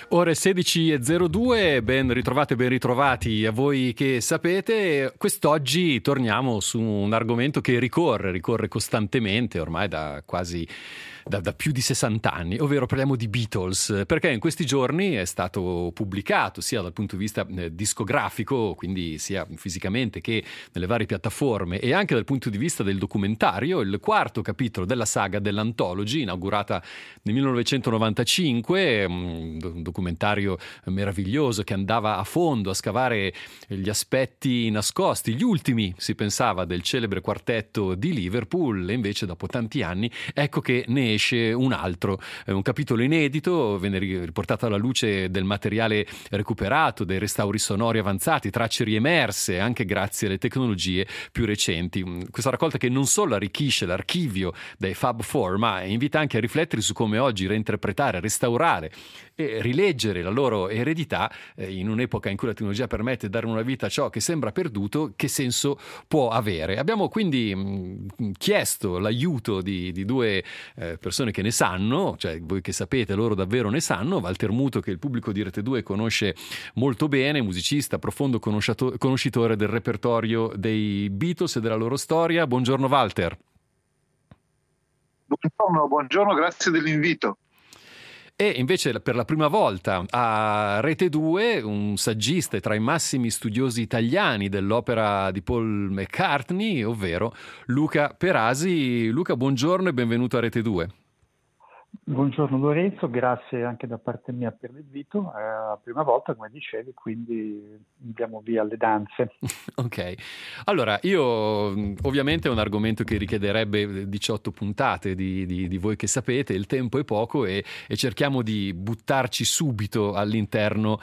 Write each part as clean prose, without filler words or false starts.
Ore 16:02, ben ritrovate, ben ritrovati a voi che sapete. Quest'oggi torniamo su un argomento che ricorre costantemente ormai da più di 60 anni, ovvero parliamo di Beatles, perché in questi giorni è stato pubblicato sia dal punto di vista discografico, quindi sia fisicamente che nelle varie piattaforme, e anche dal punto di vista del documentario, il quarto capitolo della saga dell'Anthology, inaugurata nel 1995, un documentario meraviglioso che andava a fondo a scavare gli aspetti nascosti, gli ultimi, si pensava, del celebre quartetto di Liverpool, e invece dopo tanti anni ecco che ne esce un altro, un capitolo inedito. Venne riportato alla luce del materiale recuperato, dei restauri sonori avanzati, tracce riemerse anche grazie alle tecnologie più recenti. Questa raccolta che non solo arricchisce l'archivio dei Fab Four, ma invita anche a riflettere su come oggi reinterpretare, restaurare e rileggere la loro eredità in un'epoca in cui la tecnologia permette di dare una vita a ciò che sembra perduto, che senso può avere. Abbiamo quindi chiesto l'aiuto di due persone che ne sanno, cioè voi che sapete, loro davvero ne sanno. Walter Muto, che il pubblico di Rete 2 conosce molto bene, musicista, profondo conoscitore del repertorio dei Beatles e della loro storia. Buongiorno Walter. Buongiorno, grazie dell'invito. E invece per la prima volta a Rete 2 un saggista e tra i massimi studiosi italiani dell'opera di Paul McCartney, ovvero Luca Perasi. Luca, buongiorno e benvenuto a Rete 2. Buongiorno Lorenzo, grazie anche da parte mia per l'invito. È la prima volta, come dicevi, quindi andiamo via alle danze. Ok, allora io ovviamente è un argomento che richiederebbe 18 puntate di voi che sapete, il tempo è poco e cerchiamo di buttarci subito all'interno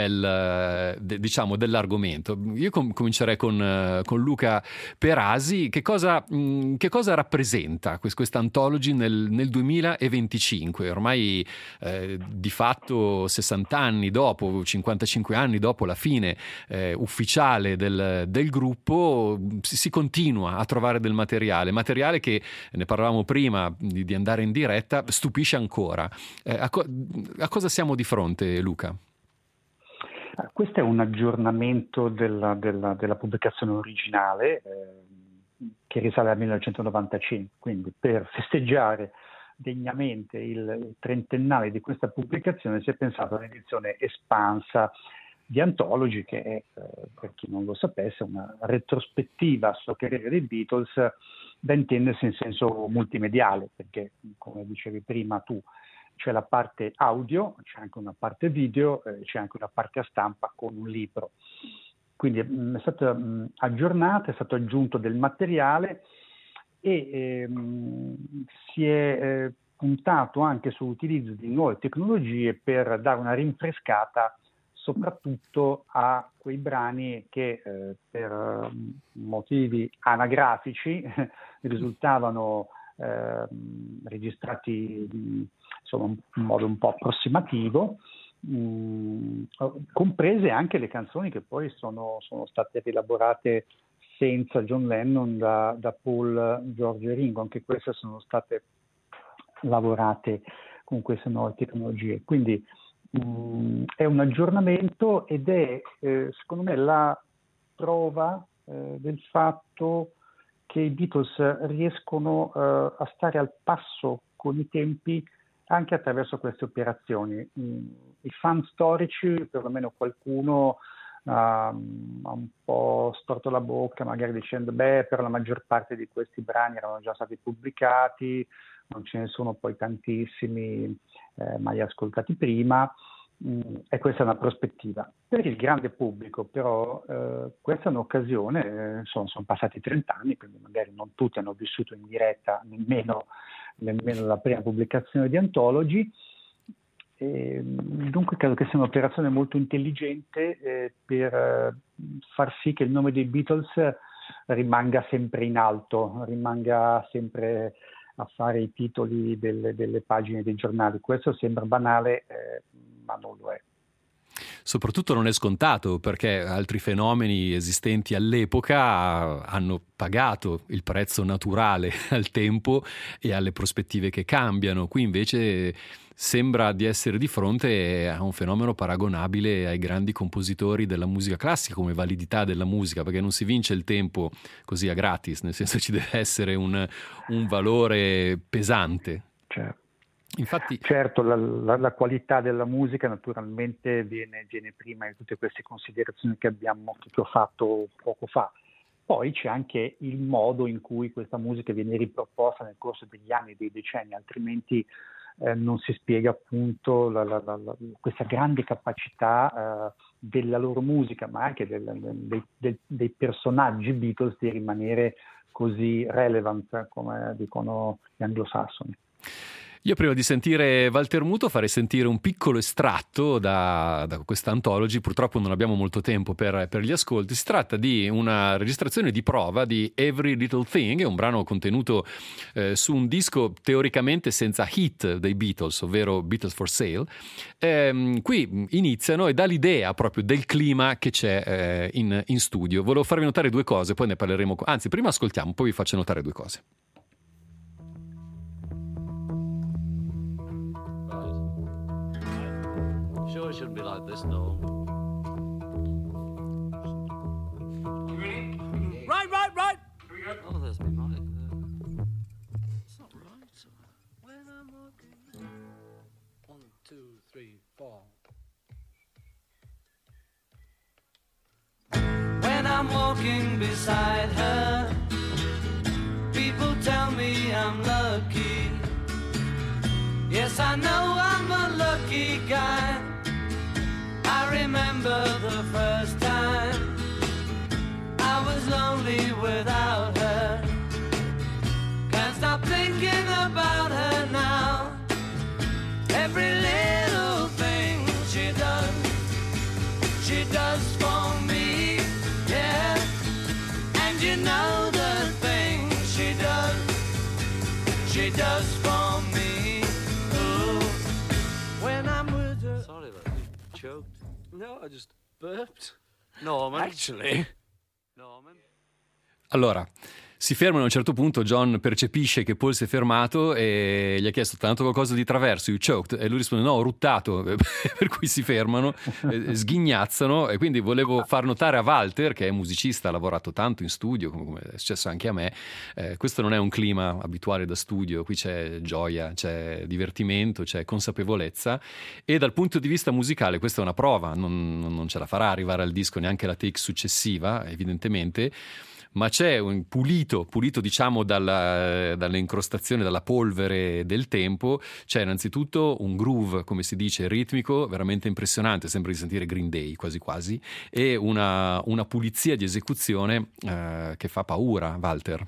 dell'argomento. Io comincerei con Luca Perasi. Che cosa rappresenta questa Anthology nel 2025? Ormai di fatto 60 anni dopo, 55 anni dopo la fine ufficiale del gruppo, si continua a trovare del materiale che, ne parlavamo prima di andare in diretta, stupisce ancora. A cosa siamo di fronte, Luca? Questo è un aggiornamento della pubblicazione originale che risale al 1995, quindi per festeggiare degnamente il trentennale di questa pubblicazione si è pensato all'edizione espansa di Anthology, che è, per chi non lo sapesse, una retrospettiva sulla carriera dei Beatles, da intendersi in senso multimediale, perché, come dicevi prima tu, c'è la parte audio, c'è anche una parte video, c'è anche una parte a stampa con un libro. Quindi è stata aggiornata, è stato aggiunto del materiale e si è puntato anche sull'utilizzo di nuove tecnologie per dare una rinfrescata soprattutto a quei brani che per motivi anagrafici risultavano registrati insomma in modo un po' approssimativo, comprese anche le canzoni che poi sono state rielaborate senza John Lennon da Paul, George e Ringo. Anche queste sono state lavorate con queste nuove tecnologie. Quindi è un aggiornamento ed è secondo me la prova del fatto che i Beatles riescono a stare al passo con i tempi anche attraverso queste operazioni. I fan storici, perlomeno qualcuno, ha un po' storto la bocca, magari dicendo per la maggior parte di questi brani erano già stati pubblicati, non ce ne sono poi tantissimi mai ascoltati prima, e questa è una prospettiva. Per il grande pubblico però questa è un'occasione, sono passati 30 anni, quindi magari non tutti hanno vissuto in diretta nemmeno la prima pubblicazione di Anthology. Dunque credo che sia un'operazione molto intelligente per far sì che il nome dei Beatles rimanga sempre in alto, rimanga sempre a fare i titoli delle pagine dei giornali. Questo sembra banale, ma non lo è. Soprattutto non è scontato, perché altri fenomeni esistenti all'epoca hanno pagato il prezzo naturale al tempo e alle prospettive che cambiano. Qui invece Sembra di essere di fronte a un fenomeno paragonabile ai grandi compositori della musica classica come validità della musica, perché non si vince il tempo così a gratis, nel senso ci deve essere un valore pesante. Certo. Infatti, certo, la qualità della musica naturalmente viene prima di tutte queste considerazioni che ho fatto poco fa. Poi c'è anche il modo in cui questa musica viene riproposta nel corso degli anni, dei decenni, altrimenti non si spiega appunto questa grande capacità della loro musica, ma anche dei personaggi Beatles di rimanere così relevant, come dicono gli anglosassoni. Io prima di sentire Walter Muto farei sentire un piccolo estratto da questa anthology, purtroppo non abbiamo molto tempo per gli ascolti. Si tratta di una registrazione di prova di Every Little Thing, è un brano contenuto su un disco teoricamente senza hit dei Beatles, ovvero Beatles for Sale. Qui iniziano e dà l'idea proprio del clima che c'è in studio. Volevo farvi notare due cose, poi ne parleremo, anzi prima ascoltiamo, poi vi faccio notare due cose. Sure, it shouldn't be like this, no. You ready? Right. Here we go. Oh, there's me mic there. It's not right. When I'm walking. 1, 2, 3, 4. When I'm walking beside her, people tell me I'm lucky. Yes, I know I'm a lucky guy. I remember the first time I was lonely without her. Can't stop thinking about her now. Every little thing she does for me, yeah. And you know the things she does for me. Ooh. When I'm with her. Sorry about that. Choked. No, I just burped. Norman. Actually. Norman. Allora, si fermano a un certo punto, John percepisce che Paul si è fermato e gli ha chiesto: "T'ha dato qualcosa di traverso, you choked?" E lui risponde: "No, ho ruttato." Per cui si fermano, sghignazzano, e quindi volevo far notare a Walter, che è musicista, ha lavorato tanto in studio, come è successo anche a me, questo non è un clima abituale da studio, qui c'è gioia, c'è divertimento, c'è consapevolezza, e dal punto di vista musicale questa è una prova, non ce la farà arrivare al disco neanche la take successiva, evidentemente, ma c'è un pulito diciamo dalle incrostazioni, dalla polvere del tempo, c'è innanzitutto un groove, come si dice, ritmico, veramente impressionante, sembra di sentire Green Day quasi quasi, e una pulizia di esecuzione che fa paura, Walter.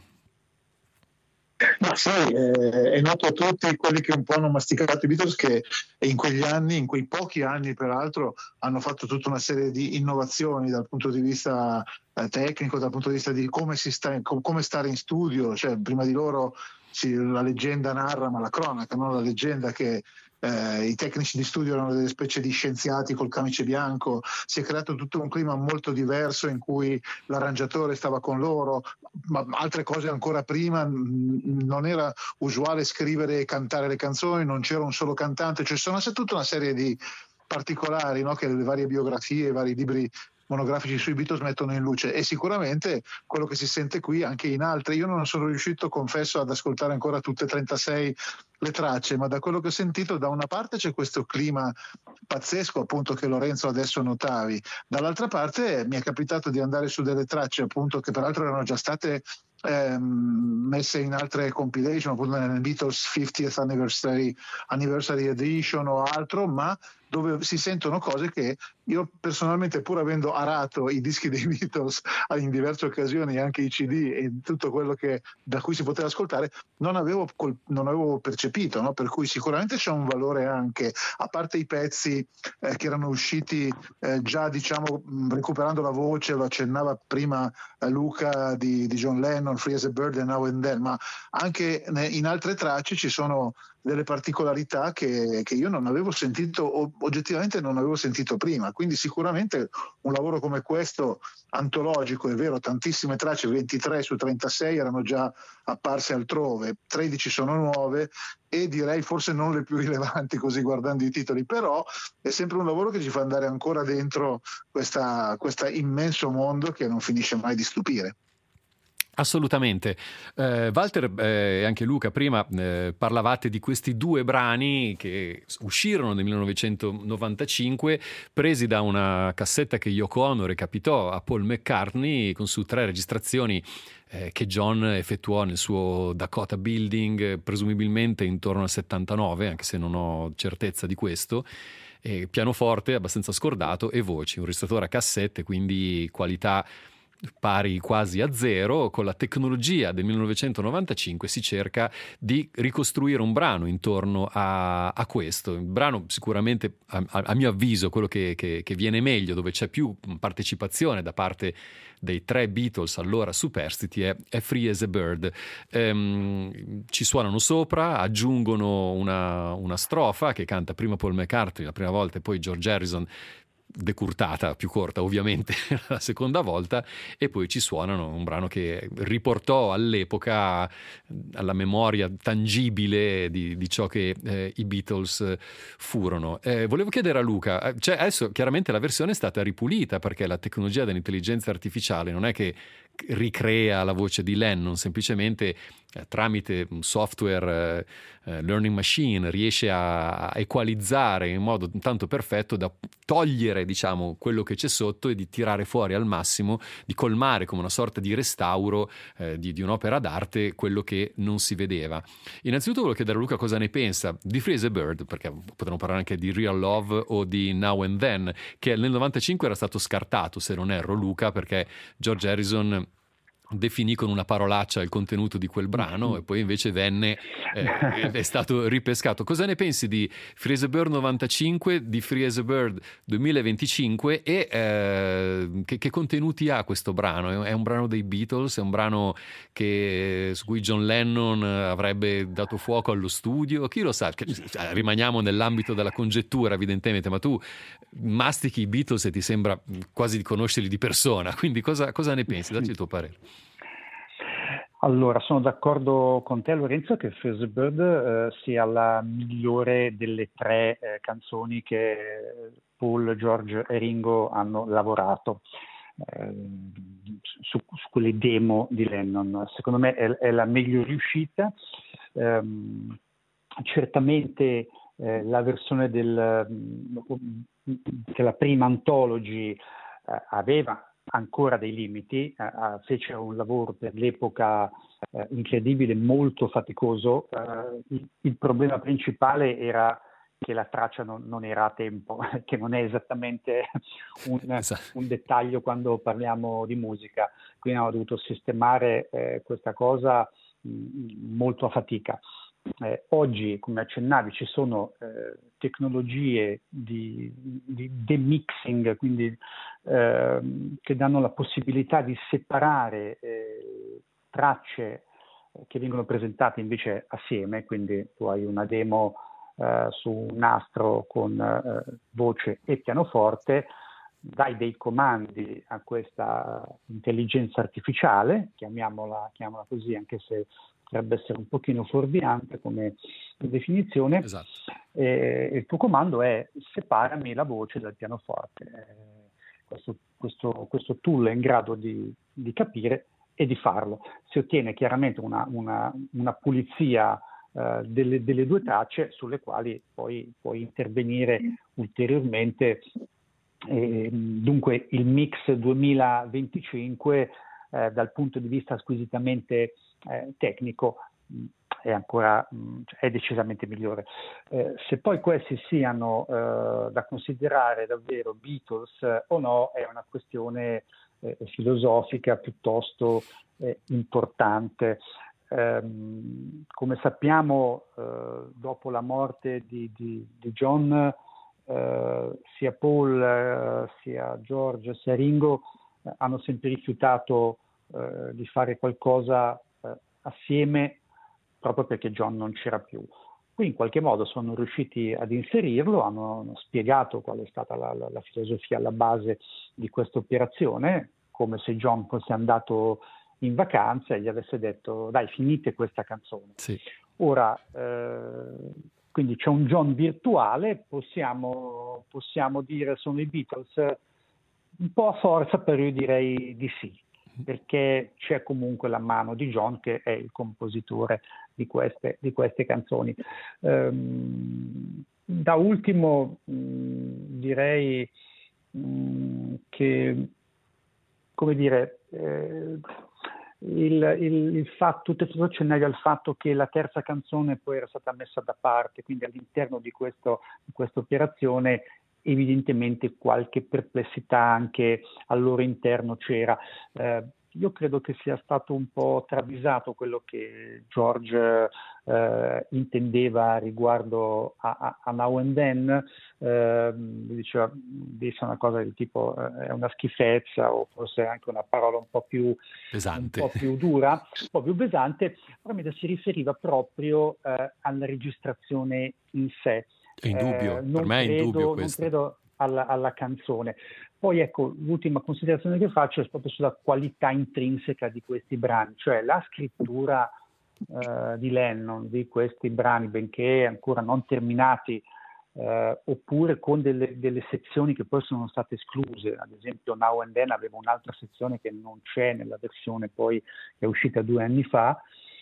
Ma sai, è noto a tutti quelli che un po' hanno masticato i Beatles che in quegli anni, in quei pochi anni peraltro, hanno fatto tutta una serie di innovazioni dal punto di vista tecnico, dal punto di vista di come stare in studio. Cioè, prima di loro la leggenda narra, ma la cronaca, no? La leggenda che i tecnici di studio erano delle specie di scienziati col camice bianco. Si è creato tutto un clima molto diverso in cui l'arrangiatore stava con loro, ma altre cose ancora prima. Non era usuale scrivere e cantare le canzoni, non c'era un solo cantante, cioè sono tutta una serie di particolari, no? Che le varie biografie, i vari libri monografici sui Beatles mettono in luce, e sicuramente quello che si sente qui anche in altre. Io non sono riuscito, confesso, ad ascoltare ancora tutte e 36 le tracce, ma da quello che ho sentito, da una parte c'è questo clima pazzesco, appunto, che Lorenzo adesso notavi, dall'altra parte mi è capitato di andare su delle tracce, appunto, che peraltro erano già state messe in altre compilation, appunto nel Beatles 50th Anniversary Edition o altro, ma dove si sentono cose che io personalmente, pur avendo arato i dischi dei Beatles in diverse occasioni, anche i CD e tutto quello da cui si poteva ascoltare, non avevo percepito, no? Per cui sicuramente c'è un valore anche, a parte i pezzi che erano usciti già, diciamo, recuperando la voce, lo accennava prima Luca, di John Lennon, Free as a Bird and Now and Then, ma anche in altre tracce ci sono delle particolarità che io non avevo sentito, oggettivamente non avevo sentito prima. Quindi sicuramente un lavoro come questo, antologico, è vero, tantissime tracce, 23 su 36 erano già apparse altrove, 13 sono nuove e direi forse non le più rilevanti così guardando i titoli, però è sempre un lavoro che ci fa andare ancora dentro questa immenso mondo che non finisce mai di stupire. Assolutamente. Walter e anche Luca prima parlavate di questi due brani che uscirono nel 1995, presi da una cassetta che Yoko Ono recapitò a Paul McCartney su 3 registrazioni che John effettuò nel suo Dakota Building, presumibilmente intorno al 79, anche se non ho certezza di questo. Pianoforte abbastanza scordato e voci, un registratore a cassette, quindi qualità pari quasi a zero. Con la tecnologia del 1995 si cerca di ricostruire un brano intorno a questo. Il brano sicuramente, a mio avviso, quello che viene meglio, dove c'è più partecipazione da parte dei 3 Beatles allora superstiti, è Free as a Bird. Ci suonano sopra, aggiungono una strofa che canta prima Paul McCartney la prima volta e poi George Harrison, decurtata, più corta ovviamente la seconda volta, e poi ci suonano un brano che riportò all'epoca alla memoria tangibile di ciò che i Beatles furono. Volevo chiedere a Luca, cioè adesso chiaramente la versione è stata ripulita perché la tecnologia dell'intelligenza artificiale non è che ricrea la voce di Lennon, semplicemente tramite un software learning machine riesce a equalizzare in modo tanto perfetto da togliere, diciamo, quello che c'è sotto e di tirare fuori al massimo, di colmare come una sorta di restauro di un'opera d'arte quello che non si vedeva. Innanzitutto volevo chiedere a Luca cosa ne pensa di Free as a Bird, perché potremmo parlare anche di Real Love o di Now and Then, che nel 95 era stato scartato, se non erro Luca, perché George Harrison definì con una parolaccia il contenuto di quel brano e poi invece venne è stato ripescato. Cosa ne pensi di Free as a Bird 95, di Free as a Bird 2025 e che contenuti ha questo brano? È un brano dei Beatles? È un brano su cui John Lennon avrebbe dato fuoco allo studio? Chi lo sa? Rimaniamo nell'ambito della congettura evidentemente, ma tu mastichi i Beatles e ti sembra quasi di conoscerli di persona, quindi cosa ne pensi? Dacci il tuo parere. Allora, sono d'accordo con te, Lorenzo, che Free as a Bird sia la migliore delle 3 canzoni che Paul, George e Ringo hanno lavorato su quelle demo di Lennon. Secondo me è la meglio riuscita. Certamente la versione della prima anthology aveva ancora dei limiti, fece un lavoro per l'epoca incredibile, molto faticoso. Il problema principale era che la traccia non era a tempo, che non è esattamente un dettaglio quando parliamo di musica, quindi abbiamo dovuto sistemare questa cosa molto a fatica. Oggi, come accennavi, ci sono tecnologie di demixing, quindi che danno la possibilità di separare tracce che vengono presentate invece assieme, quindi tu hai una demo su un nastro con voce e pianoforte, dai dei comandi a questa intelligenza artificiale, chiamiamola così, anche se potrebbe essere un pochino fuorviante come definizione. Esatto. Il tuo comando è: separami la voce dal pianoforte. Questo tool è in grado di capire e di farlo. Si ottiene chiaramente una pulizia delle 2 tracce sulle quali poi puoi intervenire ulteriormente. Dunque il mix 2025 dal punto di vista squisitamente tecnico è decisamente migliore. Se poi questi siano da considerare davvero Beatles o no è una questione filosofica piuttosto importante. Come sappiamo, dopo la morte di John, sia Paul, sia George, sia Ringo hanno sempre rifiutato di fare qualcosa assieme, proprio perché John non c'era più. Qui in qualche modo sono riusciti ad inserirlo, hanno spiegato qual è stata la filosofia alla base di questa operazione, come se John fosse andato in vacanza e gli avesse detto dai, finite questa canzone. Sì. Ora, quindi c'è un John virtuale, possiamo dire sono i Beatles, un po' a forza, però io direi di sì, perché c'è comunque la mano di John che è il compositore di queste canzoni. Da ultimo direi che, come dire, il fatto, tutto accennavi al fatto che la terza canzone poi era stata messa da parte, quindi all'interno di questa operazione evidentemente qualche perplessità anche al loro interno c'era. Io credo che sia stato un po' travisato quello che George intendeva riguardo a Now and Then. Diceva, disse una cosa del tipo è una schifezza, o forse anche una parola un po' più pesante, un po' più dura, un po' più pesante, però si riferiva proprio alla registrazione in sé. È indubbio, per me è indubbio questo. Non credo alla canzone. Poi ecco, l'ultima considerazione che faccio è proprio sulla qualità intrinseca di questi brani, cioè la scrittura di Lennon di questi brani, benché ancora non terminati, oppure con delle sezioni che poi sono state escluse. Ad esempio Now and Then aveva un'altra sezione che non c'è nella versione poi che è uscita 2 anni fa.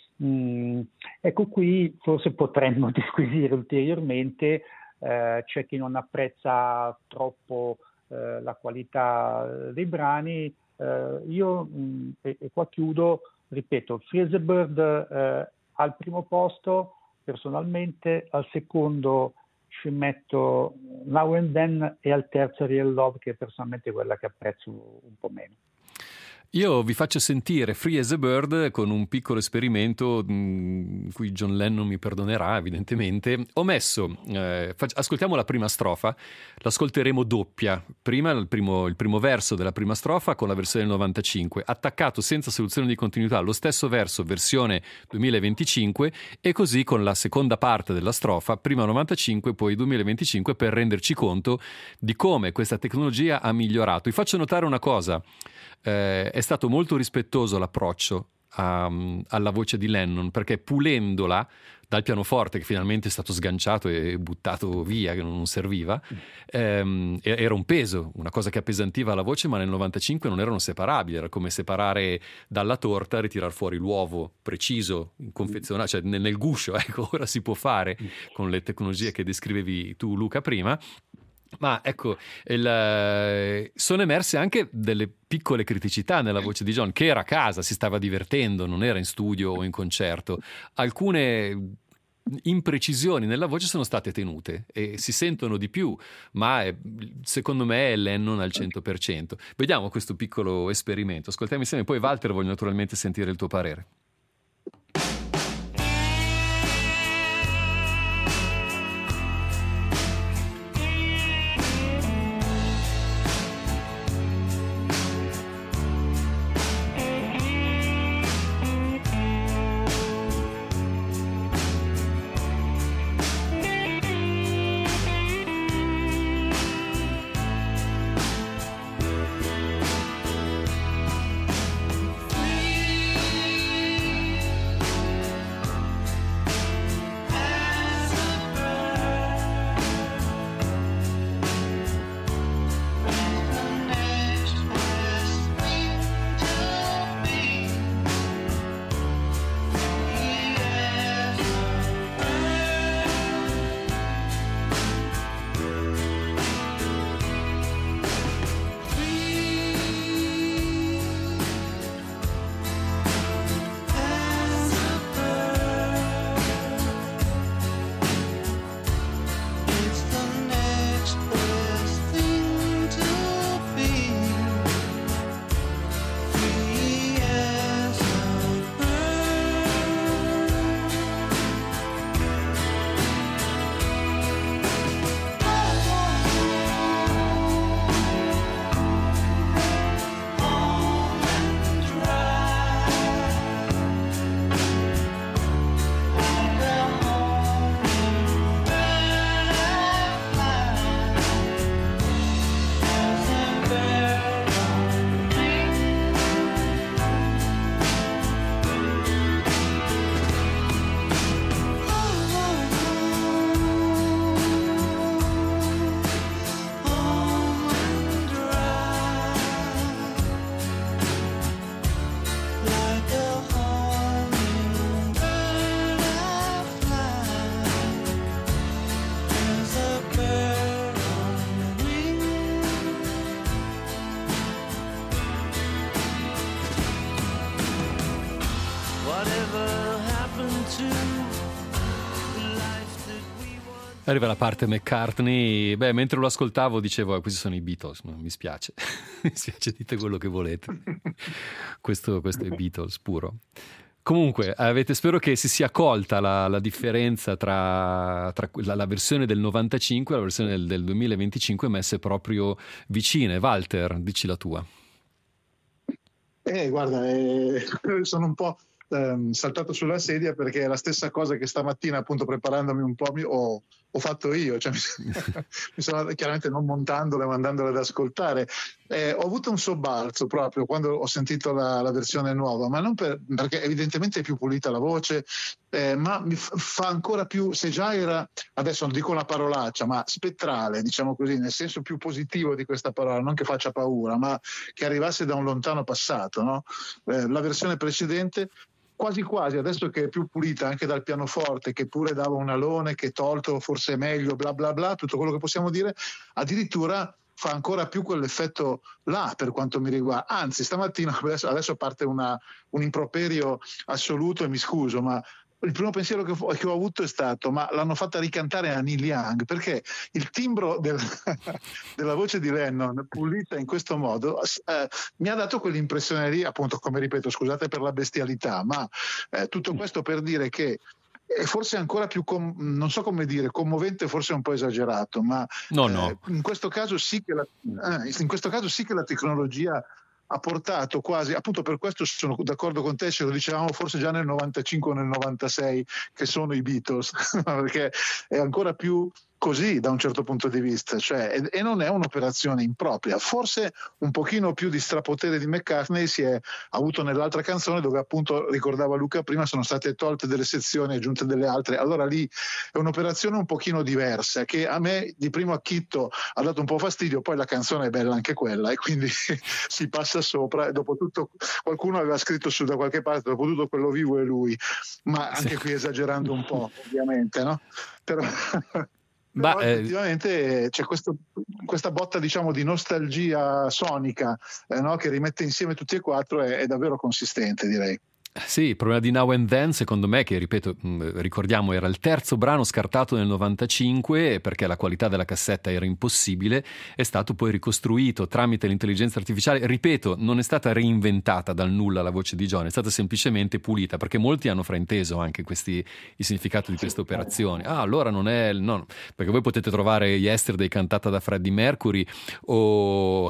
Ecco, qui forse potremmo disquisire ulteriormente. C'è chi non apprezza troppo la qualità dei brani. Io e qua chiudo, ripeto, Free as a Bird al primo posto personalmente, al secondo ci metto Now and Then e al terzo Real Love, che è personalmente quella che apprezzo un po' meno. Io vi faccio sentire Free as a Bird con un piccolo esperimento cui John Lennon mi perdonerà evidentemente. Ho messo, ascoltiamo la prima strofa, l'ascolteremo doppia, prima il primo verso della prima strofa con la versione del 95, attaccato senza soluzione di continuità lo stesso verso versione 2025, e così con la seconda parte della strofa, prima 95 poi 2025, per renderci conto di come questa tecnologia ha migliorato. Vi faccio notare una cosa. È stato molto rispettoso l'approccio alla voce di Lennon, perché pulendola dal pianoforte, che finalmente è stato sganciato e buttato via, che non serviva, era un peso, una cosa che appesantiva la voce, ma nel 95 non erano separabili, era come separare dalla torta, ritirare fuori l'uovo preciso, confezionato, cioè nel guscio. Ecco, ora si può fare con le tecnologie che descrivevi tu, Luca, prima. Ma ecco, sono emerse anche delle piccole criticità nella voce di John, che era a casa, si stava divertendo, non era in studio o in concerto. Alcune imprecisioni nella voce sono state tenute e si sentono di più, ma secondo me è Lennon al 100%. Vediamo questo piccolo esperimento, ascoltiamo insieme, poi Walter voglio naturalmente sentire il tuo parere. Free Arriva la parte McCartney. Beh, mentre lo ascoltavo dicevo, questi sono i Beatles, no, mi spiace. Mi spiace, dite quello che volete. Questo è Beatles puro. Comunque, spero che si sia colta la differenza tra la versione del 95 e la versione del 2025 messe proprio vicine. Walter, dici la tua. Guarda, sono un po' saltato sulla sedia perché è la stessa cosa che stamattina, appunto, preparandomi un po' ho fatto io, cioè mi sono chiaramente non montandole, mandandole ad ascoltare. Ho avuto un sobbalzo proprio quando ho sentito la versione nuova, ma non perché evidentemente è più pulita la voce, ma mi fa ancora più, se già era, adesso non dico una parolaccia, ma spettrale, diciamo così, nel senso più positivo di questa parola, non che faccia paura, ma che arrivasse da un lontano passato, no? La versione precedente quasi quasi, adesso che è più pulita anche dal pianoforte, che pure dava un alone, che tolto forse è meglio, bla bla bla, tutto quello che possiamo dire, addirittura fa ancora più quell'effetto là per quanto mi riguarda. Anzi, stamattina, adesso parte un improperio assoluto e mi scuso, ma il primo pensiero che ho avuto è stato: ma l'hanno fatta ricantare a Neil Young, perché il timbro della voce di Lennon pulita in questo modo mi ha dato quell'impressione lì, appunto, come ripeto, scusate per la bestialità, ma tutto questo per dire che è forse ancora più, non so come dire, commovente, forse un po' esagerato, ma no. In questo caso sì che la tecnologia ha portato quasi, appunto per questo sono d'accordo con te, ce lo dicevamo forse già nel 95 o nel 96 che sono i Beatles, perché è ancora più così da un certo punto di vista, cioè, e non è un'operazione impropria. Forse un pochino più di strapotere di McCartney si è avuto nell'altra canzone, dove appunto, ricordava Luca prima, sono state tolte delle sezioni e aggiunte delle altre. Allora lì è un'operazione un pochino diversa, che a me di primo acchitto ha dato un po' fastidio, poi la canzone è bella anche quella e quindi si passa sopra, e dopo tutto qualcuno aveva scritto su da qualche parte, dopo tutto quello vivo è lui, ma anche qui esagerando un po', ovviamente, no? Però effettivamente c'è questa botta, diciamo, di nostalgia sonica, no? Che rimette insieme tutti e quattro, è davvero consistente, direi. Sì, il problema di Now and Then, secondo me, che ripeto, ricordiamo, era il terzo brano scartato nel 95 perché la qualità della cassetta era impossibile, è stato poi ricostruito tramite l'intelligenza artificiale. Ripeto, non è stata reinventata dal nulla la voce di John, è stata semplicemente pulita, perché molti hanno frainteso anche il significato di queste operazioni. Allora non è... No, perché voi potete trovare Yesterday cantata da Freddie Mercury o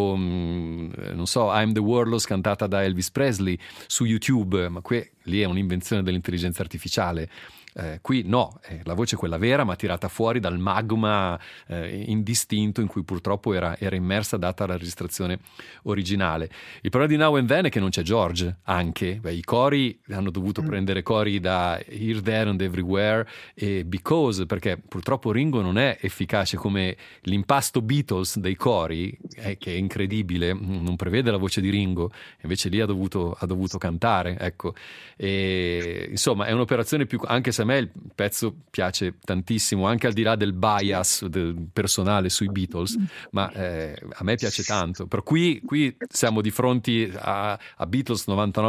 non so, I'm the Warlords cantata da Elvis Presley su YouTube, ma lì è un'invenzione dell'intelligenza artificiale. Qui no, la voce è quella vera, ma tirata fuori dal magma indistinto in cui purtroppo era immersa, data la registrazione originale. Il problema di Now and Then è che non c'è George, anche. I cori hanno dovuto prendere cori da Here, There and Everywhere e Because, perché purtroppo Ringo non è efficace come l'impasto Beatles dei cori, che è incredibile, non prevede la voce di Ringo, invece lì ha dovuto cantare, ecco. E, insomma, è un'operazione più, anche se a me il pezzo piace tantissimo, anche al di là del bias personale sui Beatles, ma a me piace tanto. Per qui siamo di fronte a Beatles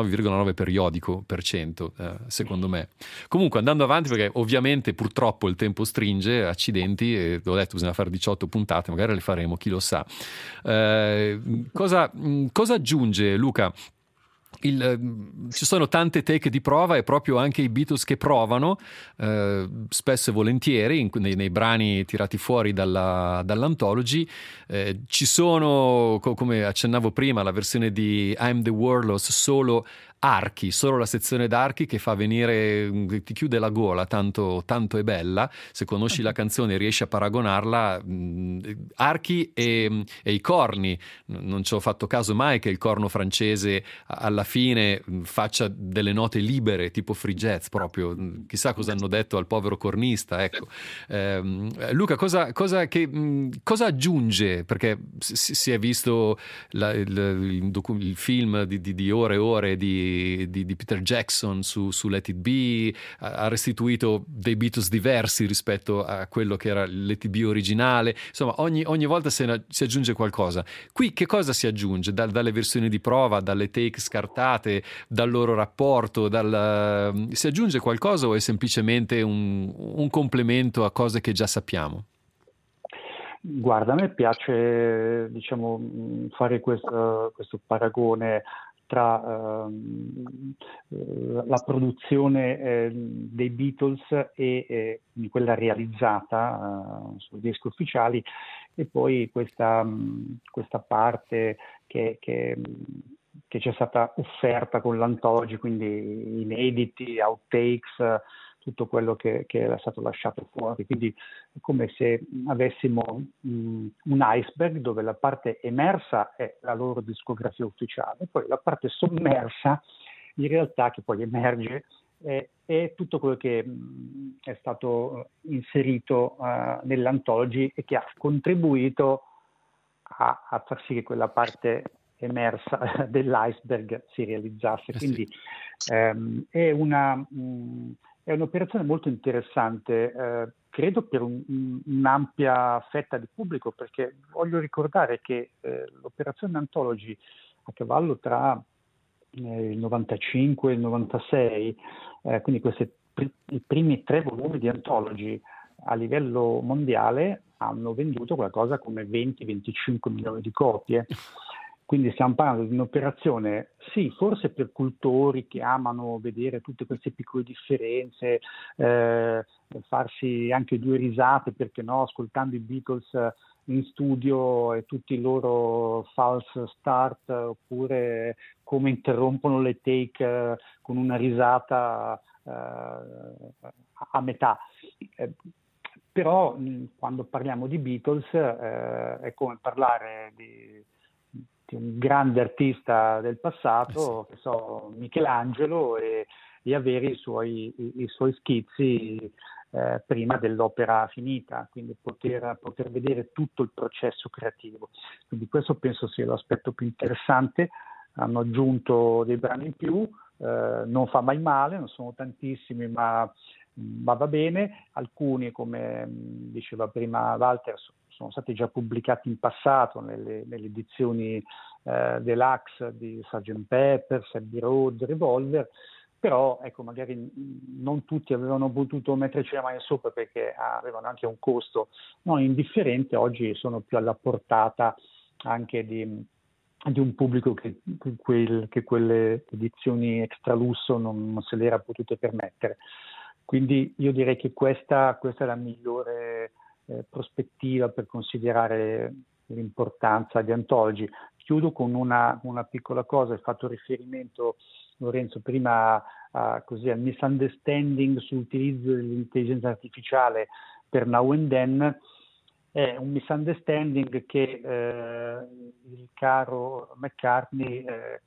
99,9%, secondo me. Comunque, andando avanti, perché ovviamente purtroppo il tempo stringe, accidenti, e l'ho detto, bisogna fare 18 puntate, magari le faremo, chi lo sa. Cosa aggiunge Luca? Ci sono tante take di prova e proprio anche i Beatles che provano spesso e volentieri nei brani tirati fuori dall'Anthology. Ci sono, come accennavo prima, la versione di I'm the Warlords solo la sezione d'archi, che fa venire, ti chiude la gola, tanto è bella. Se conosci la canzone riesci a paragonarla, archi e i corni. Non ci ho fatto caso mai che il corno francese alla fine faccia delle note libere tipo free jazz, proprio chissà cosa hanno detto al povero cornista, ecco. Luca, cosa aggiunge, perché si è visto il film di ore e ore di di Peter Jackson su Let It Be, ha restituito dei Beatles diversi rispetto a quello che era Let It Be originale. Insomma, ogni volta si aggiunge qualcosa. Qui che cosa si aggiunge? Dalle versioni di prova, dalle take scartate, dal loro rapporto, si aggiunge qualcosa o è semplicemente un complemento a cose che già sappiamo? Guarda, a me piace, fare questo paragone tra la produzione dei Beatles e quella realizzata sui dischi ufficiali, e poi questa parte che ci è stata offerta con l'Anthology, quindi inediti, outtakes, tutto quello che era stato lasciato fuori. Quindi è come se avessimo un iceberg dove la parte emersa è la loro discografia ufficiale, poi la parte sommersa, in realtà, che poi emerge, è tutto quello che è stato inserito nell'Anthology e che ha contribuito a far sì che quella parte emersa dell'iceberg si realizzasse. Quindi è un'operazione molto interessante, credo per un'ampia fetta di pubblico, perché voglio ricordare che l'operazione Anthology, a cavallo tra il 95 e il 96, quindi i primi 3 volumi di Anthology a livello mondiale hanno venduto qualcosa come 20-25 milioni di copie. Quindi stiamo parlando di un'operazione, sì, forse per cultori che amano vedere tutte queste piccole differenze, farsi anche 2 risate, perché no, ascoltando i Beatles in studio e tutti i loro false start, oppure come interrompono le take con una risata a metà. Però quando parliamo di Beatles è come parlare di un grande artista del passato, che so, Michelangelo, e avere i suoi schizzi prima dell'opera finita, quindi poter vedere tutto il processo creativo. Quindi questo penso sia l'aspetto più interessante. Hanno aggiunto dei brani in più, non fa mai male, non sono tantissimi, ma va bene. Alcuni, come diceva prima Walter, sono stati già pubblicati in passato nelle edizioni deluxe di Sgt. Pepper's, Abbey Road, Revolver, però ecco, magari non tutti avevano potuto metterci la mano sopra perché avevano anche un costo non indifferente. Oggi sono più alla portata anche di un pubblico che quelle edizioni extra lusso non se le era potute permettere. Quindi io direi che questa è la migliore prospettiva per considerare l'importanza di Anthology. Chiudo con una piccola cosa. Hai fatto riferimento, Lorenzo, prima al misunderstanding sull'utilizzo dell'intelligenza artificiale per Now and Then. È un misunderstanding che il caro McCartney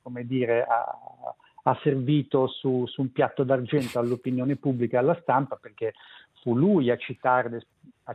ha servito su un piatto d'argento all'opinione pubblica e alla stampa, perché fu lui a citare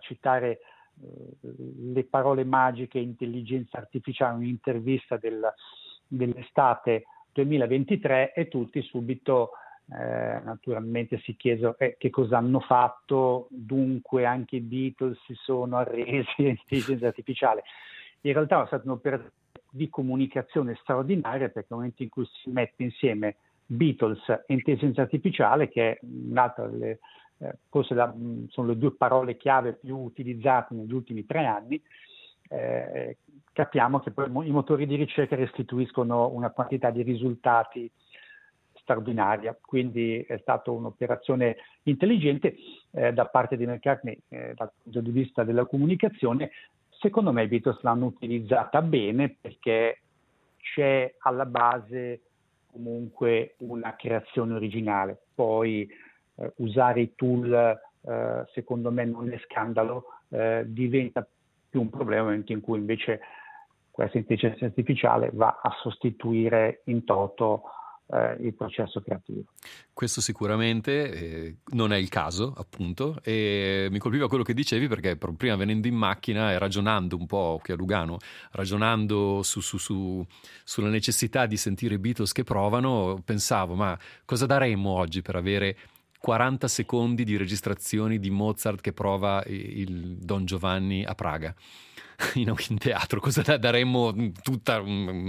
le parole magiche intelligenza artificiale in un'intervista dell'estate 2023, e tutti subito naturalmente si chiesero che cosa hanno fatto, dunque anche i Beatles si sono arresi all'intelligenza artificiale. In realtà è stata un'operazione di comunicazione straordinaria, perché nel momento in cui si mette insieme Beatles e intelligenza artificiale, che è un'altra forse sono le 2 parole chiave più utilizzate negli ultimi 3 anni, capiamo che poi i motori di ricerca restituiscono una quantità di risultati straordinaria. Quindi è stata un'operazione intelligente da parte di McCartney dal punto di vista della comunicazione. Secondo me i Beatles l'hanno utilizzata bene, perché c'è alla base comunque una creazione originale. Poi usare i tool secondo me non è scandalo, diventa più un problema nel momento in cui invece questa intelligenza artificiale va a sostituire in toto il processo creativo. Questo sicuramente non è il caso, appunto, e mi colpiva quello che dicevi, perché prima venendo in macchina e ragionando un po' qui a Lugano, ragionando sulla necessità di sentire i Beatles che provano, pensavo, ma cosa daremmo oggi per avere 40 secondi di registrazioni di Mozart che prova il Don Giovanni a Praga in teatro? Cosa daremmo? Tutta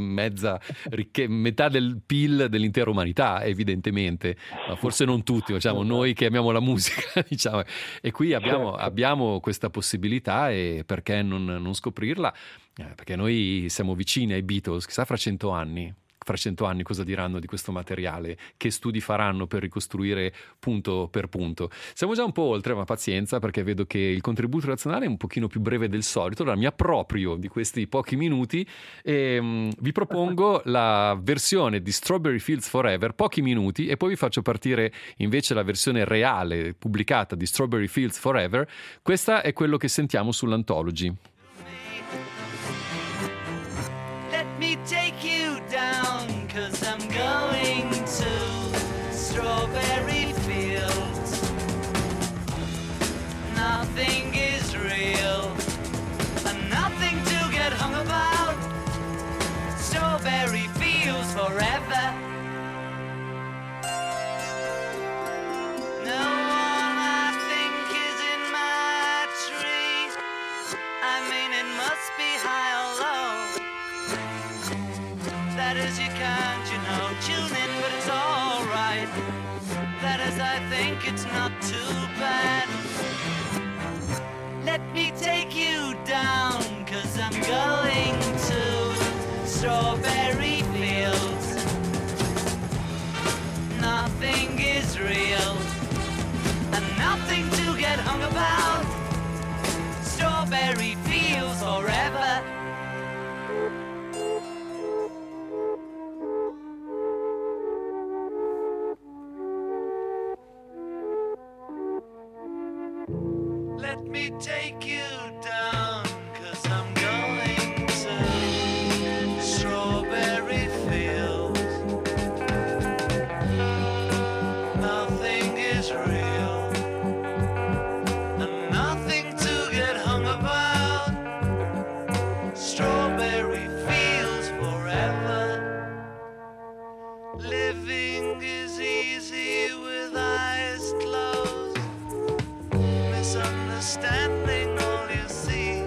metà del PIL dell'intera umanità, evidentemente, ma forse non tutti, diciamo, noi che amiamo la musica, diciamo. E qui abbiamo questa possibilità, e perché non scoprirla? Perché noi siamo vicini ai Beatles, chissà fra 100 anni cosa diranno di questo materiale, che studi faranno per ricostruire punto per punto. Siamo già un po' oltre, ma pazienza, perché vedo che il contributo nazionale è un pochino più breve del solito. Allora mi approprio di questi pochi minuti e vi propongo la versione di Strawberry Fields Forever, pochi minuti, e poi vi faccio partire invece la versione reale pubblicata di Strawberry Fields Forever. Questa è quello che sentiamo sull'Anthology. Let me take you down, 'cause I'm going to strawberry fields. Nothing is real, and nothing to get hung about. Strawberry fields forever. No one I think is in my tree. I mean, it must be high or low. That is, you can't, tune in, but it's alright. That is, I think it's not too bad. Let me take you down, 'cause I'm going to strawberry fields. Nothing is real, and nothing to get hung about. Strawberry fields forever. Let me take you down, 'cause I'm going to strawberry fields. Nothing is real, and nothing to get hung about. Strawberry fields forever. Living is easy with eyes closed. Misunderstanding all you see.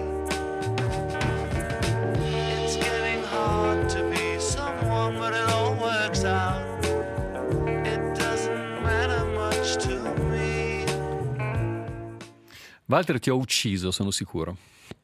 It's getting hard to be someone, but it all works out. It doesn't matter much to me. Walter, ti ho ucciso, sono sicuro.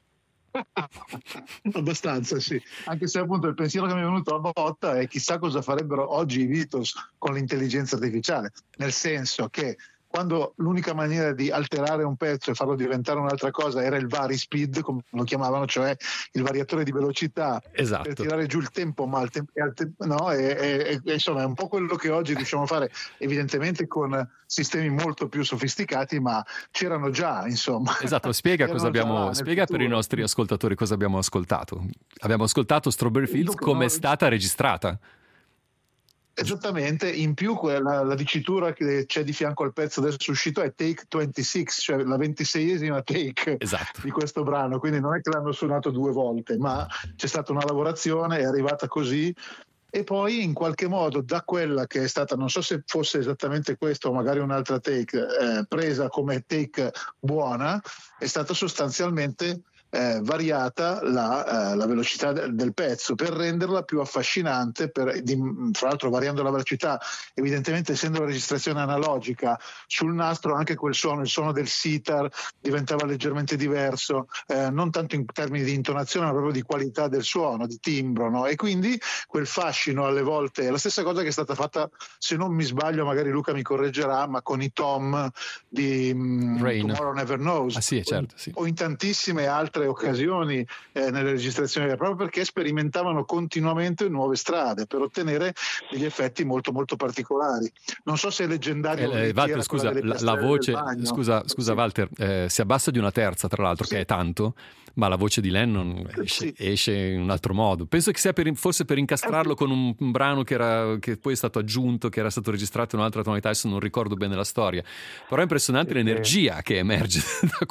Abbastanza, sì, anche se appunto il pensiero che mi è venuto a botta è chissà cosa farebbero oggi i Beatles con l'intelligenza artificiale, nel senso che quando l'unica maniera di alterare un pezzo e farlo diventare un'altra cosa era il vari-speed, come lo chiamavano, cioè il variatore di velocità, esatto, per tirare giù il tempo, ma insomma è un po' quello che oggi riusciamo a fare, evidentemente con sistemi molto più sofisticati, ma c'erano già, insomma. Esatto, spiega per i nostri ascoltatori cosa abbiamo ascoltato. Abbiamo ascoltato Strawberry Fields come è stata registrata. Esattamente, in più la dicitura che c'è di fianco al pezzo adesso uscito è take 26, cioè la 26esima take, esatto, di questo brano, quindi non è che l'hanno suonato 2 volte, ma c'è stata una lavorazione, è arrivata così, e poi in qualche modo da quella che è stata, non so se fosse esattamente questo o magari un'altra take, presa come take buona, è stata sostanzialmente variata la velocità del pezzo per renderla più affascinante, fra l'altro variando la velocità, evidentemente essendo la registrazione analogica sul nastro, anche il suono del sitar diventava leggermente diverso, non tanto in termini di intonazione ma proprio di qualità del suono, di timbro, no? E quindi quel fascino alle volte è la stessa cosa che è stata fatta, se non mi sbaglio, magari Luca mi correggerà, ma con i Tom di Tomorrow Never Knows, sì, certo, sì, o in tantissime altre altre occasioni nelle registrazioni, proprio perché sperimentavano continuamente nuove strade per ottenere degli effetti molto molto particolari. Non so se è leggendario Walter, scusa, la voce, scusa sì. Walter, si abbassa di una terza, tra l'altro, sì. che è tanto, ma la voce di Lennon esce in un altro modo. Penso che sia forse per incastrarlo con un brano che poi è stato aggiunto, che era stato registrato in un'altra tonalità, adesso non ricordo bene la storia, però è impressionante l'energia che emerge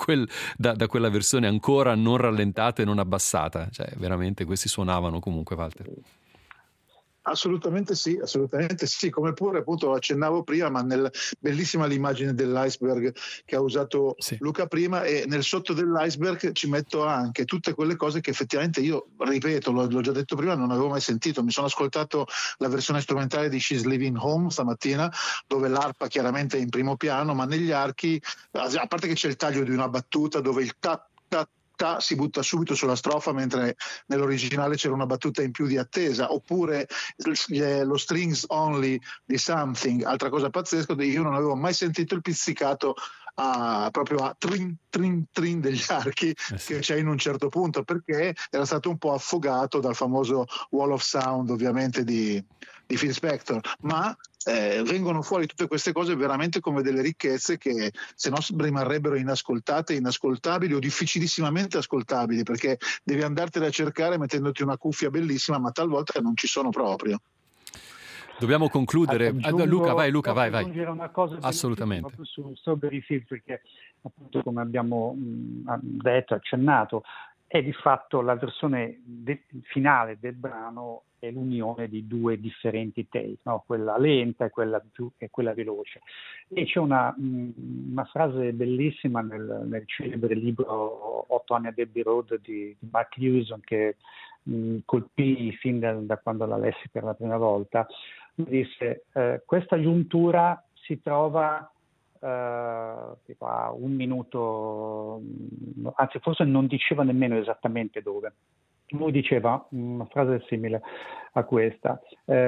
da quella versione ancora non rallentata e non abbassata, cioè veramente questi suonavano comunque, Walter. Assolutamente sì, come pure appunto accennavo prima, ma bellissima l'immagine dell'iceberg che ha usato Luca prima, e nel sotto dell'iceberg ci metto anche tutte quelle cose che effettivamente io, ripeto, l'ho già detto prima, non avevo mai sentito. Mi sono ascoltato la versione strumentale di She's Leaving Home stamattina, dove l'arpa chiaramente è in primo piano, ma negli archi, a parte che c'è il taglio di una battuta dove il ta si butta subito sulla strofa, mentre nell'originale c'era una battuta in più di attesa, oppure lo strings only di Something, altra cosa pazzesca, io non avevo mai sentito il pizzicato proprio a trin trin trin degli archi che c'è in un certo punto, perché era stato un po' affogato dal famoso Wall of Sound ovviamente di Phil Spector, ma vengono fuori tutte queste cose veramente come delle ricchezze che se no rimarrebbero inascoltate, inascoltabili o difficilissimamente ascoltabili, perché devi andartene a cercare mettendoti una cuffia bellissima, ma talvolta non ci sono proprio. Dobbiamo concludere. Luca, vai. Aggiungere una cosa assolutamente proprio su Strawberry Fields, perché appunto, come abbiamo detto, accennato, è di fatto la versione finale del brano è l'unione di due differenti take, no? Quella lenta e quella veloce. E c'è una frase bellissima nel celebre libro 8 anni a Abbey Road di Mark Hewson, che colpì fin da quando la lessi per la prima volta. Disse questa giuntura si trova tipo a un minuto, anzi forse non diceva nemmeno esattamente dove. Lui diceva una frase simile a questa: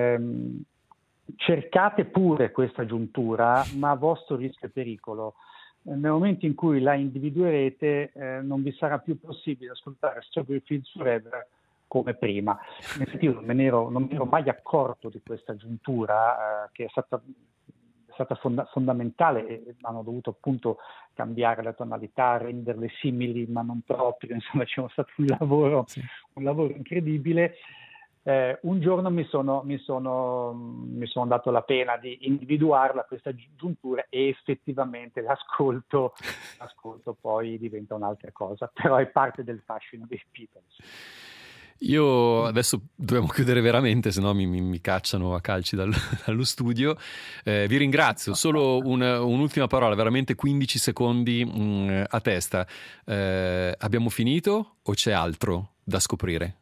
cercate pure questa giuntura, ma a vostro rischio e pericolo. Nel momento in cui la individuerete non vi sarà più possibile ascoltare Strawberry Fields Forever come prima. In effetti io non mi ero mai accorto di questa giuntura che è stata fondamentale, e hanno dovuto appunto cambiare la tonalità, renderle simili ma non proprio, insomma c'è stato un lavoro incredibile. Un giorno mi sono dato la pena di individuarla questa giuntura, e effettivamente l'ascolto poi diventa un'altra cosa, però è parte del fascino dei Beatles. Io adesso dobbiamo chiudere veramente, se no mi cacciano a calci dallo studio. Vi ringrazio, solo un'ultima parola, veramente 15 secondi a testa. Abbiamo finito o c'è altro da scoprire?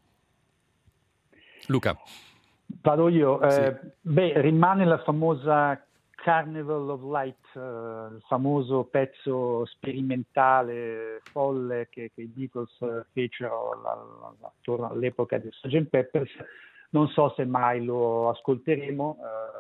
Luca. Vado io. Rimane la famosa Carnival of Light, il famoso pezzo sperimentale folle che i Beatles fecero attorno all'epoca di Sgt. Pepper's. Non so se mai lo ascolteremo,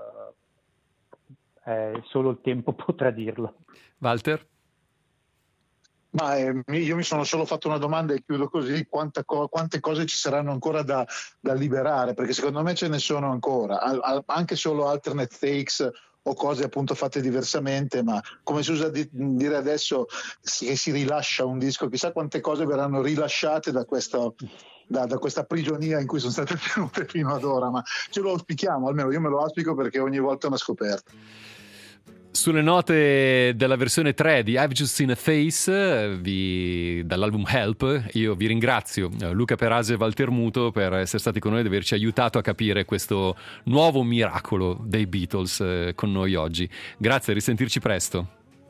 solo il tempo potrà dirlo. Walter? Ma io mi sono solo fatto una domanda e chiudo così: quante cose ci saranno ancora da liberare? Perché secondo me ce ne sono ancora, anche solo alternate takes o cose appunto fatte diversamente, ma come si usa dire adesso che si rilascia un disco, chissà quante cose verranno rilasciate da questa prigionia in cui sono state tenute fino ad ora, ma ce lo auspichiamo, almeno io me lo auspico, perché ogni volta è una scoperta. Sulle note della versione 3 di I've Just Seen a Face dall'album Help, io vi ringrazio Luca Perasi e Walter Muto per essere stati con noi ed averci aiutato a capire questo nuovo miracolo dei Beatles con noi oggi. Grazie, a risentirci presto.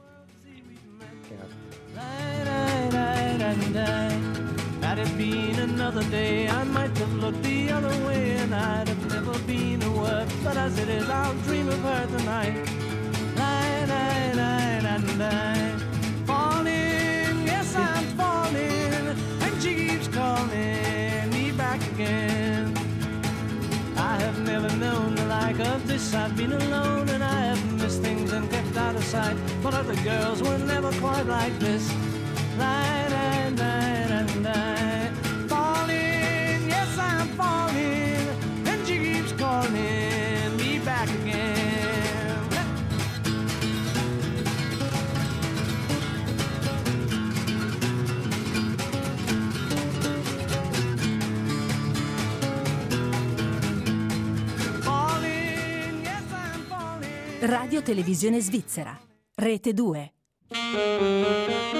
Falling, yes, I'm falling, and she keeps calling me back again. I have never known the like of this. I've been alone and I have missed things and kept out of sight, but other girls were never quite like this. Lie, lie, lie, lie. and I. Falling, yes, I'm falling, and she keeps calling me back again. Falling, yes, I'm falling. Radio Televisione Svizzera, Rete 2.